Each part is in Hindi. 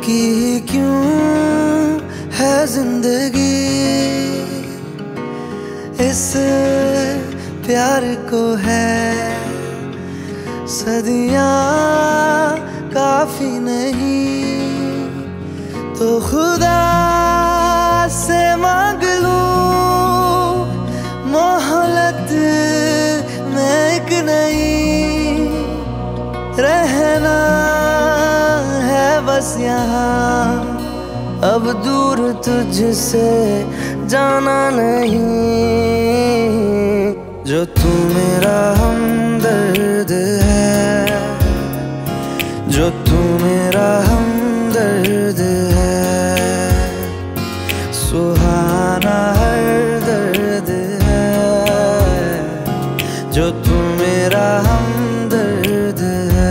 की क्यों है जिंदगी, इस प्यार को है सदियां काफी नहीं, तो खुदा से मांग लूं मोहलत में एक नहीं, रहना है बस यहाँ, अब दूर तुझसे जाना नहीं। जो तू मेरा हमदर्द है, जो तू मेरा हमदर्द है, सुहाना हर दर्द है, जो तू मेरा हमदर्द है।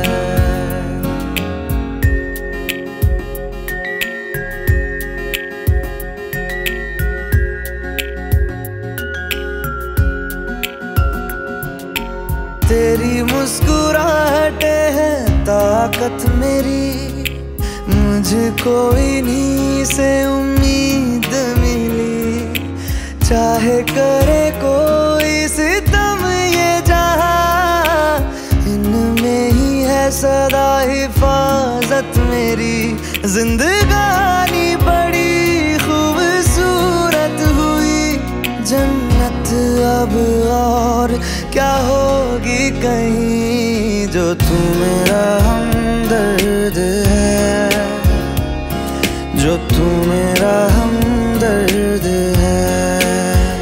तेरी मुस्कुराहटें हैं ताकत मेरी, मुझको इन्हीं से उम्मीद मिली, चाहे करे कोई सितम ये जहां, इनमें ही है सदा हिफाजत मेरी। जिंदगानी बड़ी खूबसूरत हुई, जन्नत अब और क्या होगी कहीं, जो तू मेरा हमदर्द है, जो तू मेरा हमदर्द है,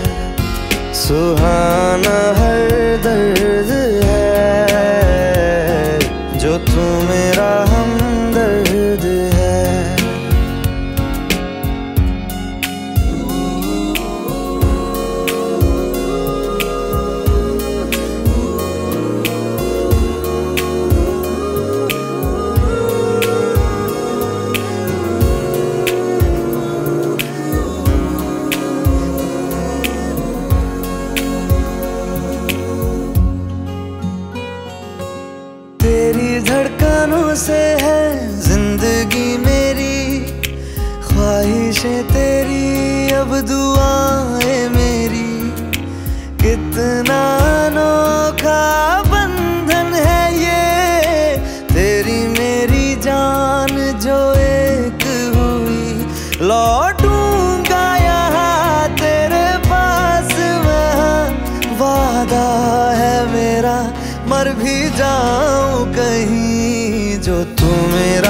सुहाना हर दर्द है, जो तू मेरा हमदर्द है। तेरी धड़कनों से है जिंदगी मेरी, ख्वाहिशें तेरी अब दुआएं मेरी, कितना अनोखा बंधन है ये, तेरी मेरी जान जो एक हुई, लौटूंगा यहाँ तेरे पास मैं, वादा है मेरा मर भी जाऊं कहीं, जो तू मेरा